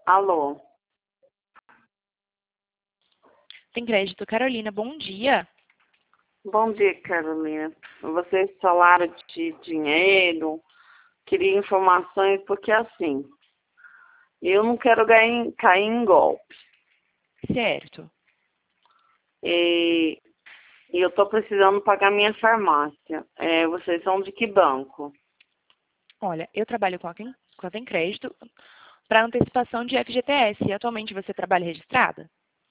Alô, Tem crédito. Carolina, bom dia. bom dia, Carolina. Vocês falaram de dinheiro, queria informações, porque assim, eu não quero cair em golpe. Certo. E, e eu estou precisando pagar minha farmácia. Vocês são de que banco? Olha, eu trabalho com a Tem Crédito para antecipação de FGTS. E atualmente você trabalha registrada?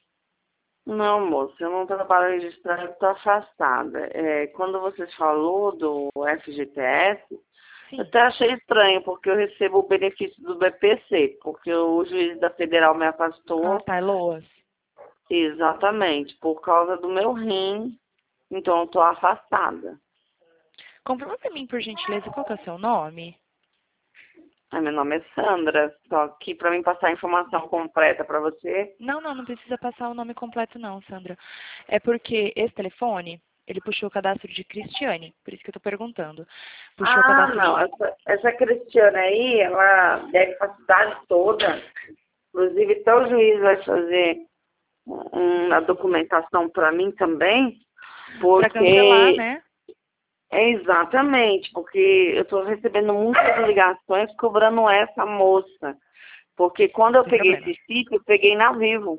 Não, moço, eu não trabalho registrado, estou afastada. Quando você falou do FGTS, eu Sim. até achei estranho, porque eu recebo o benefício do BPC, porque o juiz da federal me Ah, afastou. tá, Loas. Exatamente, por causa do meu rim, então eu tô afastada. Confirma para mim, por gentileza, qual que é o seu nome? Meu nome é Sandra, só que para mim passar a informação completa para você. Não precisa passar o nome completo não, Sandra. É porque esse telefone, ele puxou o cadastro de Cristiane, por isso que eu tô perguntando. Puxou o Ah, cadastro não, de... essa Cristiana aí, ela deve para a cidade toda. Inclusive, até o juiz vai fazer uma documentação para mim também, Para cancelar, porque né? exatamente, porque eu estou recebendo muitas ligações cobrando essa moça. Porque quando Não eu tem peguei problema. esse sítio, eu peguei na Vivo.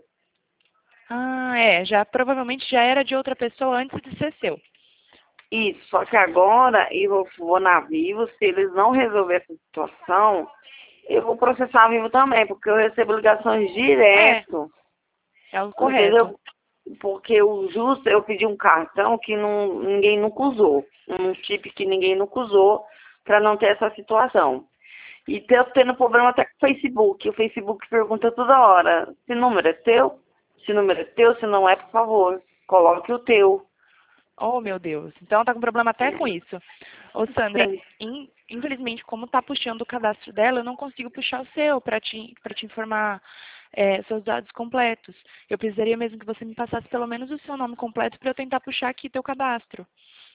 Ah, é. Já provavelmente já era de outra pessoa antes de ser seu. Isso, só que agora eu vou na Vivo, se eles não resolverem essa situação, eu vou processar a Vivo também, porque eu recebo ligações É, direto, é o correto. entendeu? Porque o justo, eu pedi um cartão que ninguém nunca usou, um chip que ninguém nunca usou, para não ter essa situação. E tô tendo problema até com o Facebook. O Facebook pergunta toda hora, se número é teu? Se número é teu, se não é, por favor, coloque o teu. Oh, meu Deus. Então tá com problema até com isso. Ô, Sandra, Sim. infelizmente, como tá puxando o cadastro dela, eu não consigo puxar o seu para te informar seus dados completos. Eu precisaria mesmo que você me passasse pelo menos o seu nome completo para eu tentar puxar aqui teu cadastro.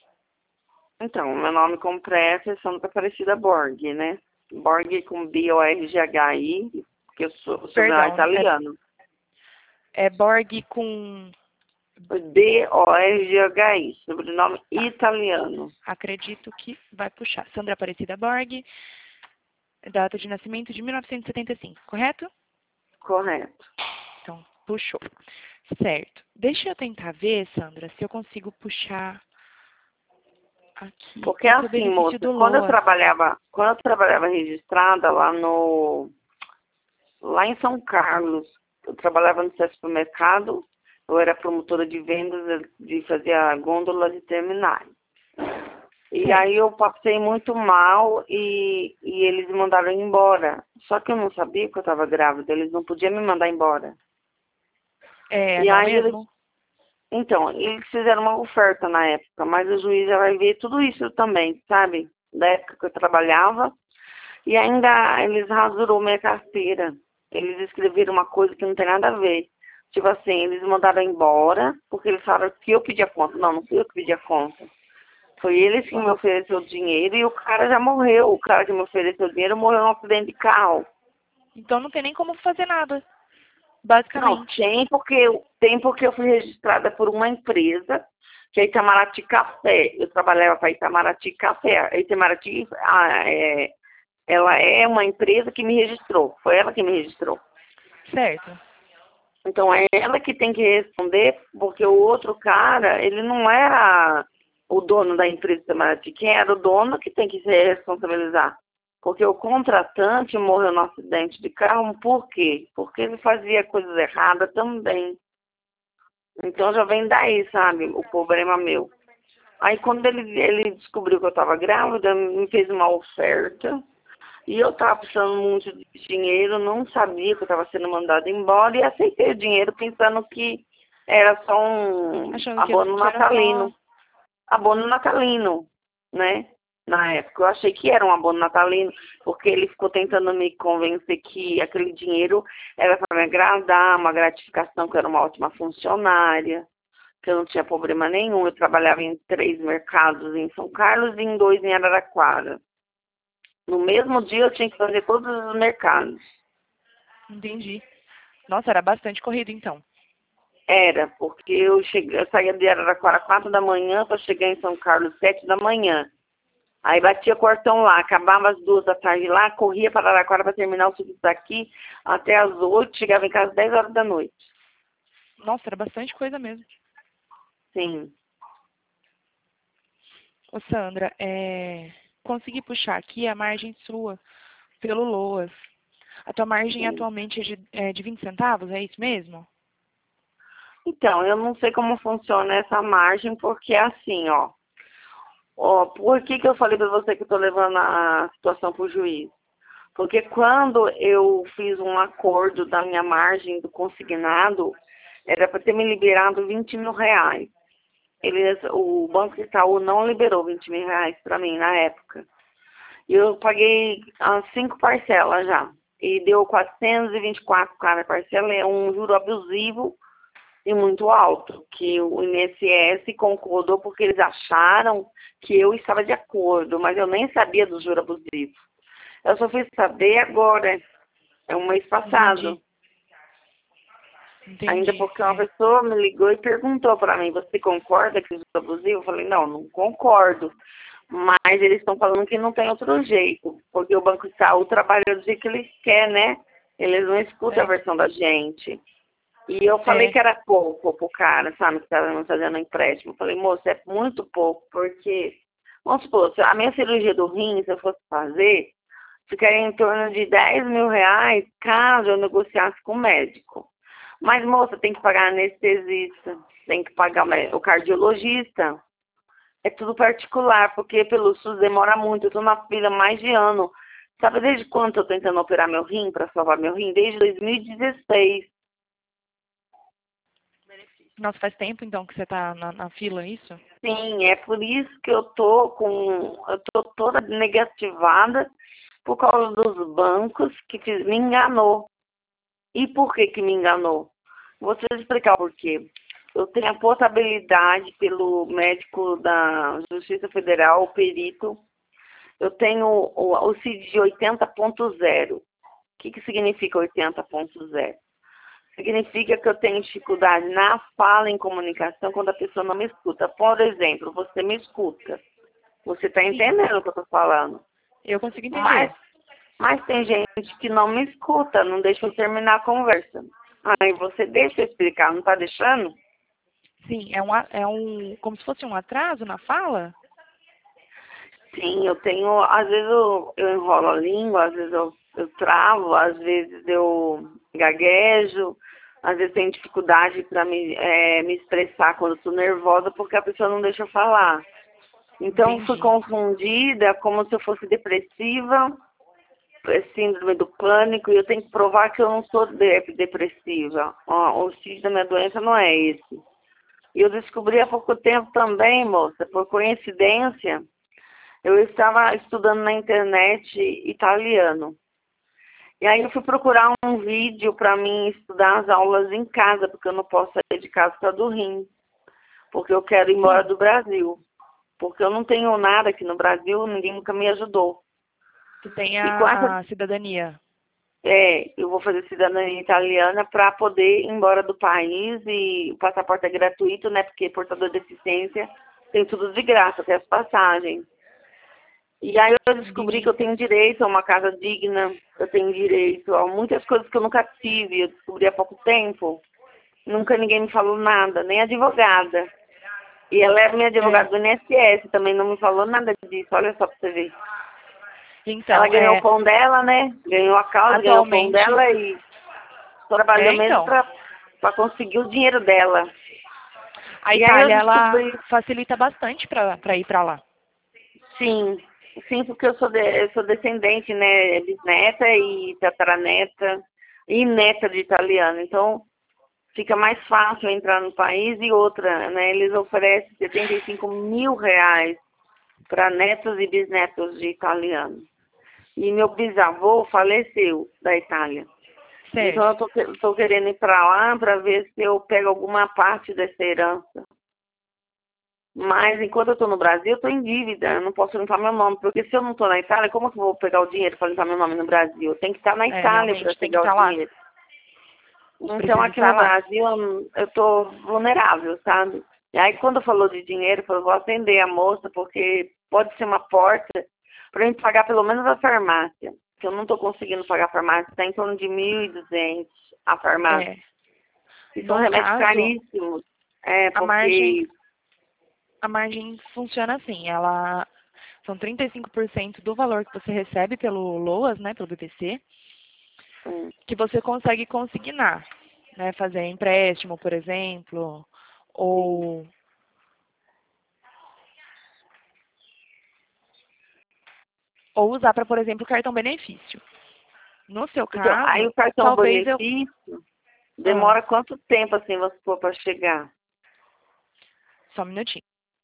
Então, meu nome completo é Santa Aparecida Borg, né? Borg com B-O-R-G-H-I, porque eu sou sobrenome Perdão, italiano. é Borg com... B-O-R-G-H-I, sobrenome Tá, italiano. acredito que vai puxar. Sandra Aparecida Borg, data de nascimento de 1975, correto? Correto. Então, puxou. Certo. Deixa eu tentar ver, Sandra, se eu consigo puxar aqui Porque o teu assim, benefício moça, do LOAS. quando eu trabalhava registrada lá em São Carlos, eu trabalhava no supermercado, eu era promotora de vendas de fazer gôndolas e terminais. E aí Certo. eu passei muito mal e eles me mandaram embora. Só que eu não sabia que eu estava grávida, eles não podiam me mandar embora. É, E não aí mesmo? então, eles fizeram uma oferta na época, mas o juiz já vai ver tudo isso também, sabe? Da época que eu trabalhava. E ainda eles rasurou minha carteira. Eles escreveram uma coisa que não tem nada a ver. Tipo assim, eles mandaram embora, porque eles falaram que eu pedi a conta. Não, não fui eu que pedi a conta. Foi eles que me ofereceu dinheiro e o cara já morreu. O cara que me ofereceu dinheiro morreu num acidente de carro. Então não tem nem como fazer nada, Não, basicamente. tem porque eu fui registrada por uma empresa, que é Itamaraty Café. Eu trabalhava para Itamaraty Café. A Itamaraty, ela é uma empresa que me registrou. Foi ela que me registrou. Certo. Então é ela que tem que responder, porque o outro cara, ele não era o dono da empresa Itamaraty. Quem era o dono que tem que se responsabilizar. Porque o contratante morreu no acidente de carro, por quê? Porque ele fazia coisas erradas também. Então já vem daí, sabe, o problema meu. Aí quando ele descobriu que eu estava grávida, me fez uma oferta. E eu estava precisando muito de dinheiro, não sabia que eu estava sendo mandada embora e aceitei o dinheiro pensando que era só um Achando abono que era só... natalino. Abono natalino, né? Na época. Eu achei que era um abono natalino, porque ele ficou tentando me convencer que aquele dinheiro era para me agradar, uma gratificação, que eu era uma ótima funcionária, que eu não tinha problema nenhum. Eu trabalhava em 3 mercados em São Carlos e em 2 em Araraquara. No mesmo dia eu tinha que fazer todos os mercados. Entendi. Nossa, era bastante corrido, então. Era, porque eu saía de Araraquara 4 da manhã para chegar em São Carlos 7 da manhã. Aí batia cortão lá, acabava às 2 da tarde lá, corria para Araraquara para terminar o serviço daqui até às 8, chegava em casa às 10 horas da noite. Nossa, era bastante coisa mesmo. Sim. Ô, Sandra, consegui puxar aqui a margem sua pelo LOAS. A tua margem Sim. atualmente é de 20 centavos, é isso mesmo? Então, eu não sei como funciona essa margem, porque é assim, ó. Ó, por que eu falei para você que eu tô levando a situação pro juiz? Porque quando eu fiz um acordo da minha margem do consignado, era para ter me liberado 20 mil reais. O Banco Itaú não liberou 20 mil reais para mim na época. E eu paguei as 5 parcelas já. E deu 424 cada parcela, é um juro abusivo e muito alto, que o INSS concordou porque eles acharam que eu estava de acordo, mas eu nem sabia do juro abusivo. Eu só fui saber agora, é um mês passado. Ainda Entendi. porque uma pessoa me ligou e perguntou para mim, você concorda que o juro abusivo? Eu falei, não concordo. Mas eles estão falando que não tem outro jeito, porque o Banco Itaú trabalha do jeito que eles querem, né? Eles não escutam a versão da gente. E eu falei que era pouco pro cara, sabe, que estava me fazendo empréstimo. Eu falei, moço, é muito pouco, porque, vamos supor, se a minha cirurgia do rim, se eu fosse fazer, ficaria em torno de 10 mil reais caso eu negociasse com o médico. Mas, moça, tem que pagar anestesista, tem que pagar o cardiologista. É tudo particular, porque pelo SUS demora muito. Eu tô na fila há mais de ano. Sabe desde quando eu tô tentando operar meu rim, para salvar meu rim? Desde 2016. Nossa, faz tempo então que você tá na fila, é isso? Sim, é por isso que eu tô toda negativada por causa dos bancos me enganou. E por que me enganou? Vou te explicar o porquê. Eu tenho a portabilidade pelo médico da Justiça Federal, o perito. Eu tenho o CID de 80.0. O que significa 80.0? Significa que eu tenho dificuldade na fala em comunicação quando a pessoa não me escuta. Por exemplo, você me escuta. Você está entendendo o que eu estou falando? Eu consigo entender. Mas tem gente que não me escuta, não deixa eu terminar a conversa. Aí você deixa eu explicar, não está deixando? Sim, como se fosse um atraso na fala? Sim, eu tenho, às vezes eu enrolo a língua, às vezes eu travo, às vezes eu gaguejo, às vezes tenho dificuldade para me expressar quando estou nervosa porque a pessoa não deixa eu falar. Então fui Entendi. confundida como se eu fosse depressiva, síndrome do pânico, e eu tenho que provar que eu não sou depressiva. Ó, o CID da minha doença não é esse. E eu descobri há pouco tempo também, moça, por coincidência, eu estava estudando na internet italiano. E aí eu fui procurar um vídeo para mim estudar as aulas em casa, porque eu não posso sair de casa por causa do rim. Porque eu quero ir embora do Brasil. Porque eu não tenho nada aqui no Brasil, ninguém nunca me ajudou. Tu tem E com a cidadania. eu vou fazer cidadania italiana para poder ir embora do país, e o passaporte é gratuito, né? Porque portador de deficiência tem tudo de graça, até as passagens. E aí eu descobri que eu tenho direito a uma casa digna, eu tenho direito a muitas coisas que eu nunca tive, eu descobri há pouco tempo. Nunca ninguém me falou nada, nem a advogada. E ela é minha advogada do INSS, também não me falou nada disso, olha só pra você ver. Então, Ela ganhou o pão dela, né? Ganhou a causa, ganhou o pão dela e trabalhou mesmo pra conseguir o dinheiro dela. A E aí eu Itália, ela descobri, facilita bastante para ir para lá. sim, porque eu sou descendente, né? Bisneta e tataraneta e neta de italiano. Então, fica mais fácil entrar no país. E outra, né? Eles oferecem 75 mil reais para netos e bisnetos de italiano. E meu bisavô faleceu da Itália. Certo. Então eu tô querendo ir para lá para ver se eu pego alguma parte dessa herança. Mas enquanto eu estou no Brasil, eu estou em dívida, eu não posso limpar meu nome, porque se eu não estou na Itália, como que eu vou pegar o dinheiro para limpar meu nome no Brasil? Eu tenho que estar na Itália para Realmente tem que pegar estar o lá. dinheiro. Então, Preciso aqui no estar lá. Brasil, eu tô vulnerável, sabe? E aí, quando falou de dinheiro, eu falei, vou atender a moça, porque pode ser uma porta para gente pagar pelo menos a farmácia. Que eu não tô conseguindo pagar a farmácia, está em torno de 1.200 a farmácia. É, E são no remédios caso, caríssimos. É, a margem, porque... a margem funciona assim, ela são 35% do valor que você recebe pelo LOAS, né, pelo BPC, hum, que você consegue consignar, né, fazer empréstimo, por exemplo, sim. ou usar para, por exemplo, cartão benefício. No seu Então, aí caso, o cartão talvez eu... benefício Ah, demora quanto tempo, assim, você for para chegar? só um minutinho.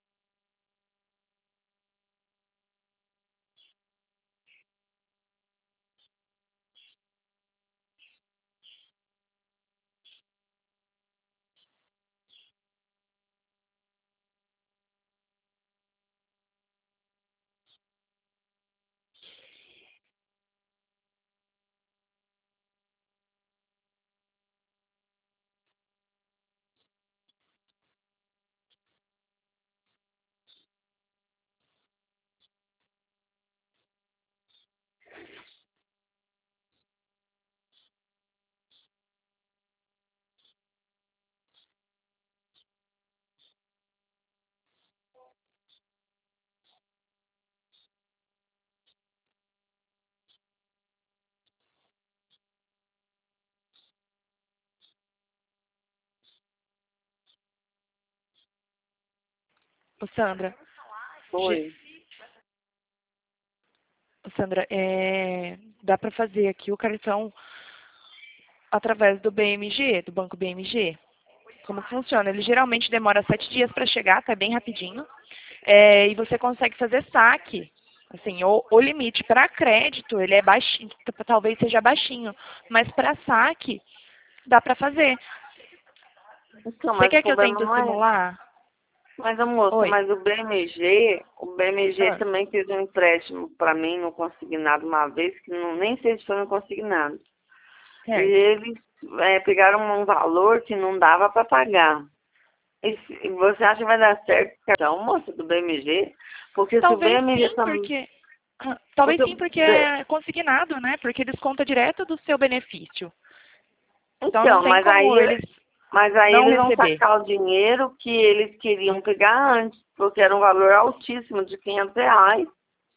Ô, Sandra, Foi. Sandra, dá para fazer aqui o cartão através do BMG, do Banco BMG. Como funciona? Ele geralmente demora 7 dias para chegar, tá bem rapidinho. E você consegue fazer saque. Assim, o limite para crédito, ele é baixinho, talvez seja baixinho, mas para saque dá para fazer. Então, Você mas o quer que eu problema tente não é. simular? Mas, a moça, Oi. mas o BMG Ah, também fez um empréstimo para mim no consignado uma vez, que não, nem sei se foi no consignado. E certo. eles pegaram um valor que não dava para pagar. E você acha que vai dar certo o cartão, moça, do BMG? Porque se o Talvez BMG sim, também. porque talvez Porque, sim, porque é consignado, né? Porque desconta direto do seu benefício. Então não então, tem como eles mas aí não eles vão receber. sacar o dinheiro que eles queriam pegar antes, porque era um valor altíssimo de R$ 500.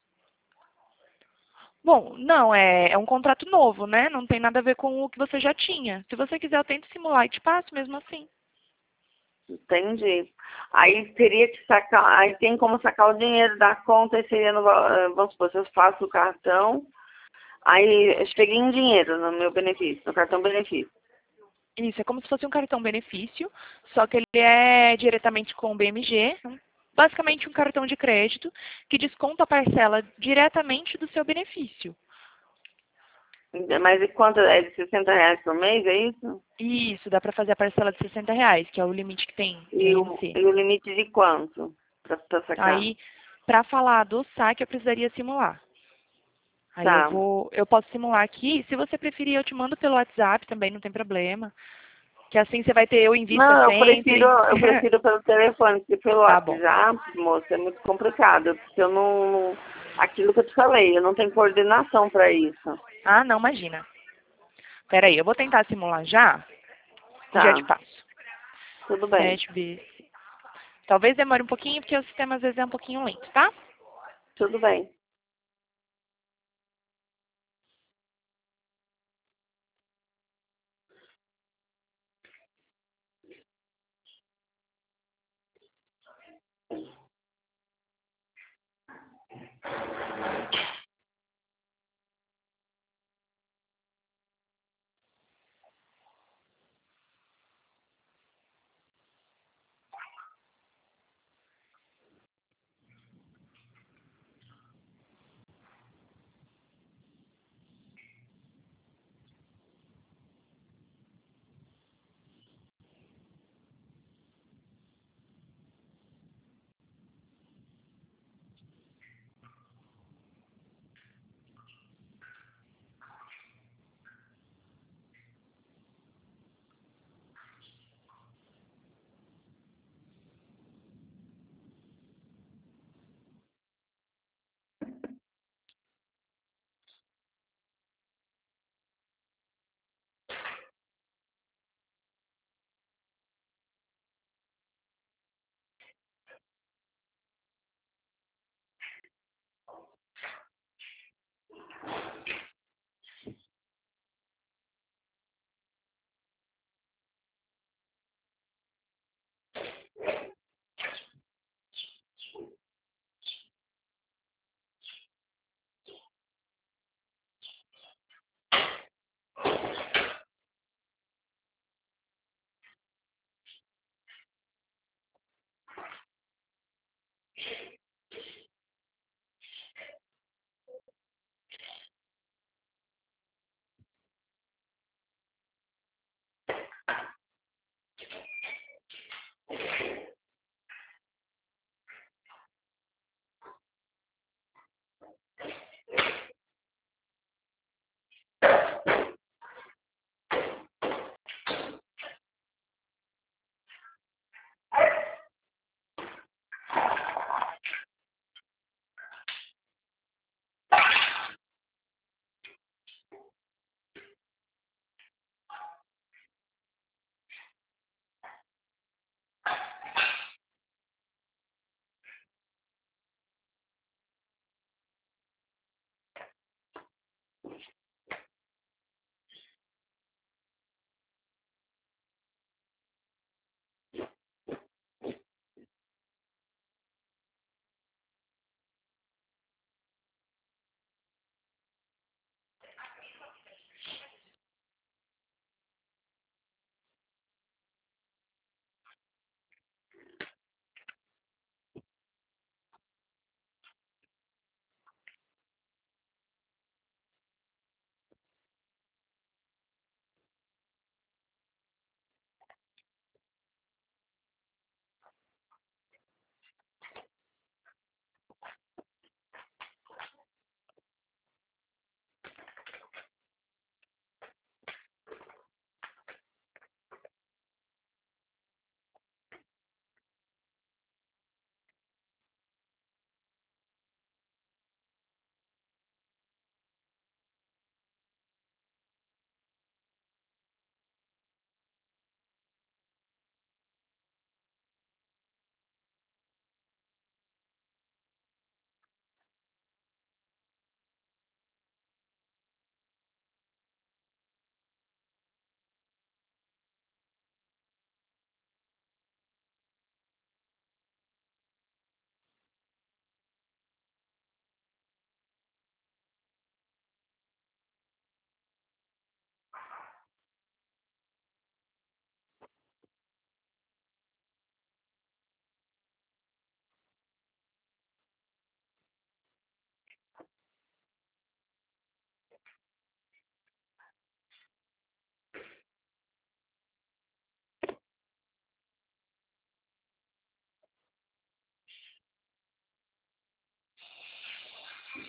Bom, não, é um contrato novo, né? Não tem nada a ver com o que você já tinha. Se você quiser, eu tento simular e te passo mesmo assim. Entendi. Aí teria que sacar, aí tem como sacar o dinheiro da conta e seria vamos supor, se eu faço o cartão, aí eu peguei em dinheiro no meu benefício, no cartão benefício. Isso, é como se fosse um cartão benefício, só que ele é diretamente com o BMG, basicamente um cartão de crédito que desconta a parcela diretamente do seu benefício. Mas e quanto é de R$ 60 por mês, é isso? Isso, dá para fazer a parcela de R$ 60, que é o limite que tem E em o, INC. e o limite de quanto para sacar? Aí, para falar do saque, eu precisaria simular. Aí Tá. eu posso simular aqui. Se você preferir, eu te mando pelo WhatsApp também, não tem problema. Que assim você vai ter eu em vista Não, sempre. eu prefiro pelo telefone, porque pelo Tá bom. WhatsApp, moça, é muito complicado. Porque eu não. Aquilo que eu te falei, eu não tenho coordenação para isso. Ah, não, imagina. Peraí, eu vou tentar simular já e já te Tá, passo. tudo bem. 7 vezes. Talvez demore um pouquinho, porque o sistema às vezes é um pouquinho lento, tá? Tudo bem.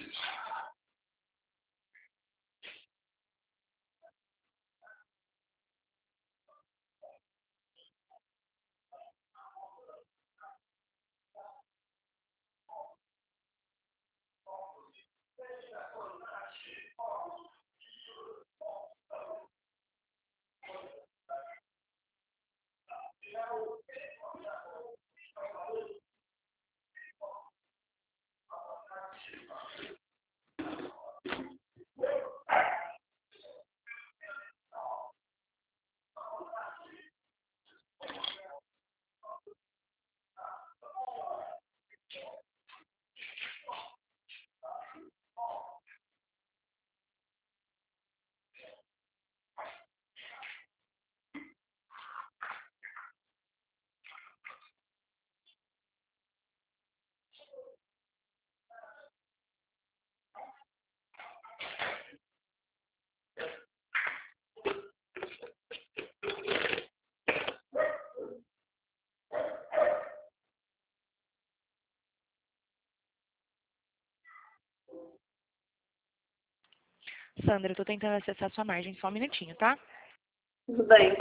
Sandra, eu tô tentando acessar sua margem, só um minutinho, tá? Tudo bem.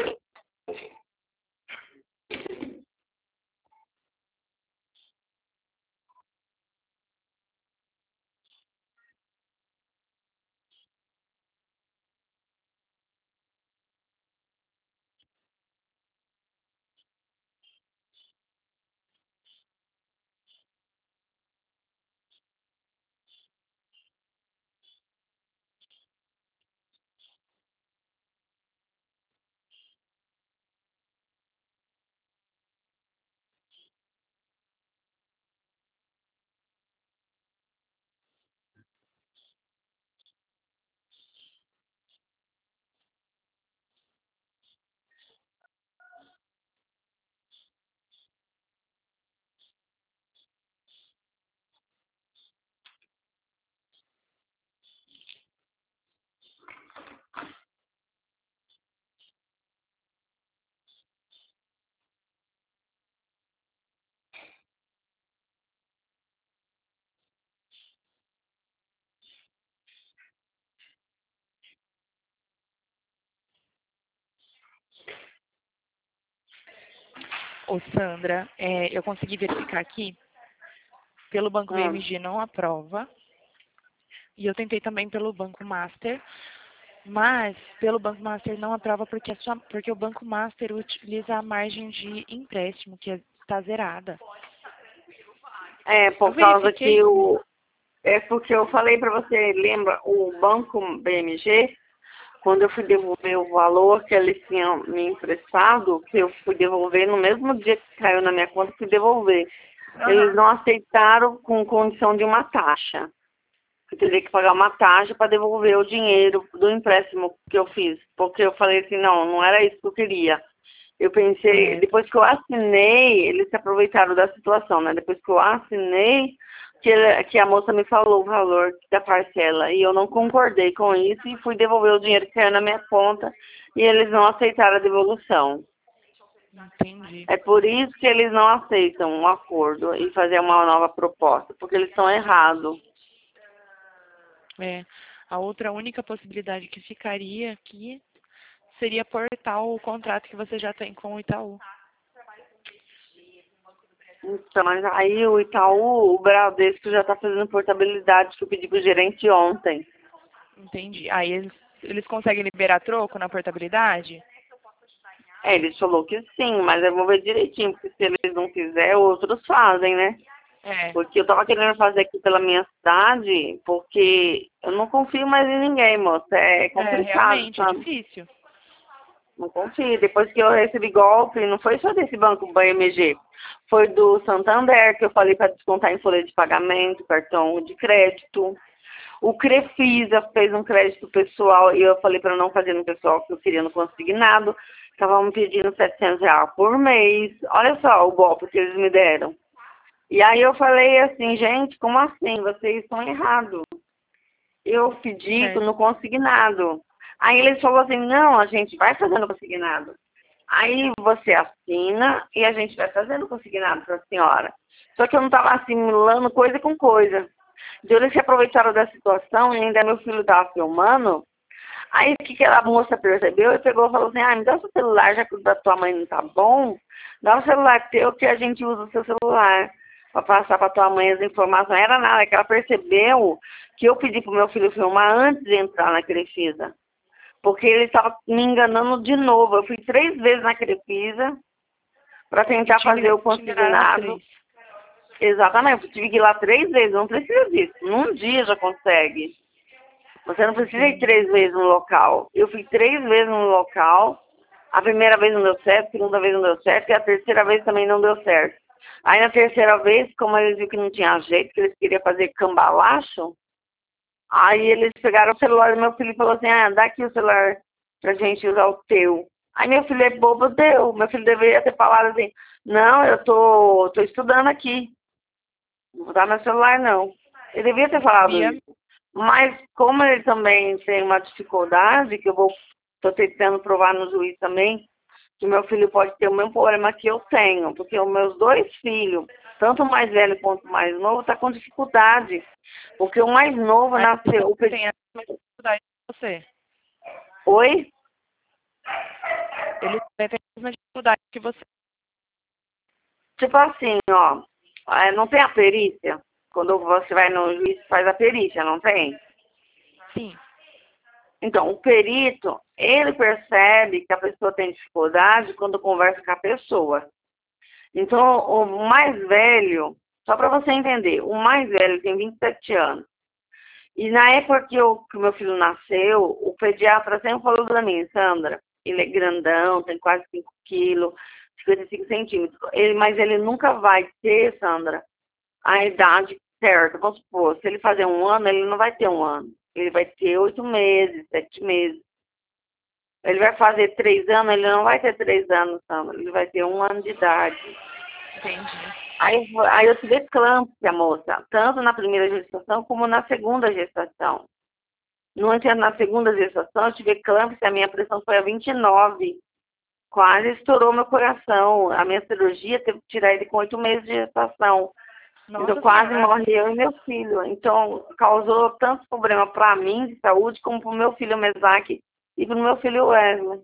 Ô, Sandra, eu consegui verificar aqui, pelo Banco BMG não aprova, e eu tentei também pelo Banco Master, mas pelo Banco Master não aprova porque o Banco Master utiliza a margem de empréstimo, que está zerada. É, por Eu causa verifiquei. que É porque eu falei para você, lembra, o Banco BMG, quando eu fui devolver o valor que eles tinham me emprestado, que eu fui devolver no mesmo dia que caiu na minha conta, fui devolver. Eles não aceitaram com condição de uma taxa. Eu teria que pagar uma taxa para devolver o dinheiro do empréstimo que eu fiz. Porque eu falei assim, não era isso que eu queria. Eu pensei, depois que eu assinei, eles se aproveitaram da situação, né? Depois que eu assinei, que a moça me falou o valor da parcela. E eu não concordei com isso e fui devolver o dinheiro que caiu na minha conta e eles não aceitaram a devolução. Entendi. É por isso que eles não aceitam um acordo e fazer uma nova proposta, porque eles estão errados. A outra única possibilidade que ficaria aqui seria portar o contrato que você já tem com o Itaú. Então, mas aí o Itaú, o Bradesco já está fazendo portabilidade que eu pedi pro gerente ontem. Entendi. Aí eles conseguem liberar troco na portabilidade? Ele falou que sim, mas eu vou ver direitinho, porque se eles não quiserem, outros fazem, né? Porque eu tava querendo fazer aqui pela minha cidade, porque eu não confio mais em ninguém, moça. É complicado, realmente, sabe? é difícil. Não confio. Depois que eu recebi golpe, não foi só desse banco BMG, foi do Santander, que eu falei para descontar em folha de pagamento, cartão de crédito. O Crefisa fez um crédito pessoal e eu falei para não fazer no pessoal, que eu queria no consignado. Estavam me pedindo R$ 700 por mês. Olha só o golpe que eles me deram. E aí eu falei assim, gente, como assim? Vocês estão errados. Eu pedi no consignado. Aí eles falaram assim, não, a gente vai fazendo consignado. Aí você assina e a gente vai fazendo consignado para a senhora. Só que eu não estava assimilando coisa com coisa. Então eles se aproveitaram da situação e ainda meu filho estava filmando. Aí o que a moça percebeu e pegou e falou assim, me dá o seu celular, já que o da tua mãe não tá bom, dá o celular teu que a gente usa o seu celular para passar para tua mãe as informações. Não era nada, que ela percebeu que eu pedi pro meu filho filmar antes de entrar na Crefisa. Porque ele estava me enganando de novo. Eu fui 3 vezes na Crefisa para tentar fazer o consignado. Exatamente, eu tive que ir lá 3 vezes, não precisa disso. Num dia já consegue. Você não precisa ir 3 vezes no local. Eu fui 3 vezes no local. A primeira vez não deu certo, a segunda vez não deu certo e a terceira vez também não deu certo. Aí na terceira vez, como eles viram que não tinha jeito, que eles queriam fazer cambalacho, aí eles pegaram o celular do meu filho e falaram assim, dá aqui o celular pra gente usar o teu. Aí meu filho é bobo, deu. Meu filho deveria ter falado assim, não, eu tô estudando aqui. Não vou dar meu celular, não. Ele devia ter falado isso. Mas como ele também tem uma dificuldade, que estou tentando provar no juiz também, que meu filho pode ter o mesmo problema que eu tenho, porque os meus 2 filhos, tanto o mais velho quanto o mais novo, tá com dificuldade. Porque o mais novo nasceu... Tem a mesma dificuldade que você. Oi? Ele também tem a mesma dificuldade que você. Tipo assim, ó, não tem a perícia? Quando você vai no juiz, faz a perícia, não tem? Sim. Então, o perito, ele percebe que a pessoa tem dificuldade quando conversa com a pessoa. Então, o mais velho, só para você entender, o mais velho tem 27 anos. E na época que o meu filho nasceu, o pediatra sempre falou para mim, Sandra, ele é grandão, tem quase 5 quilos, 55 centímetros. Mas ele nunca vai ter, Sandra, a idade certa. Vamos supor, se ele fazer 1 ano, ele não vai ter 1 ano. Ele vai ter 8 meses, 7 meses. Ele vai fazer 3 anos, ele não vai ter 3 anos, Sandra. Ele vai ter 1 ano de idade. Entendi. Aí eu tive eclâmpsia, moça. Tanto na primeira gestação como na segunda gestação. No entanto, na segunda gestação, eu tive eclâmpsia, a minha pressão foi a 29. Quase estourou meu coração. A minha cirurgia teve que tirar ele com 8 meses de gestação. Nossa, então, quase senhora. morri eu e meu filho. Então, causou tanto problema para mim de saúde, como para o meu filho Mesaque e para o meu filho Wesley.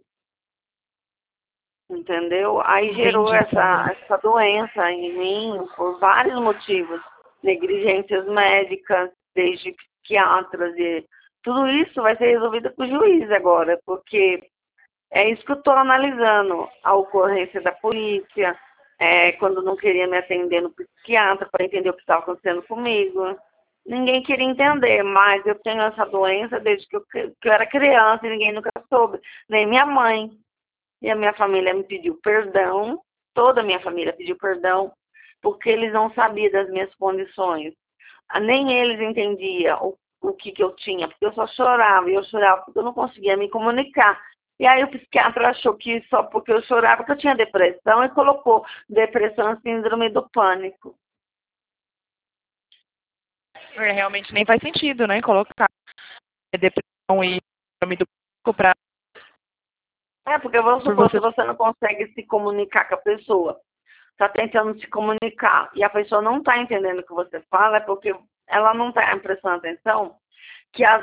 Entendeu? Aí gerou essa doença em mim por vários motivos. Negligências médicas, desde psiquiatras e tudo isso vai ser resolvido com o juiz agora, porque é isso que eu estou analisando. A ocorrência da polícia, quando não queria me atender no psiquiatra para entender o que estava acontecendo comigo. Ninguém queria entender, mas eu tenho essa doença desde que eu era criança e ninguém nunca soube, nem minha mãe. E a minha família me pediu perdão, toda a minha família pediu perdão, porque eles não sabiam das minhas condições. Nem eles entendiam o que eu tinha, porque eu só chorava, e eu chorava porque eu não conseguia me comunicar. E aí o psiquiatra achou que só porque eu chorava que eu tinha depressão e colocou depressão, síndrome do pânico. Realmente nem faz sentido, né? Colocar depressão e síndrome do pânico para... Porque vamos supor, se você não consegue se comunicar com a pessoa, está tentando se comunicar e a pessoa não está entendendo o que você fala, é porque ela não está prestando atenção que às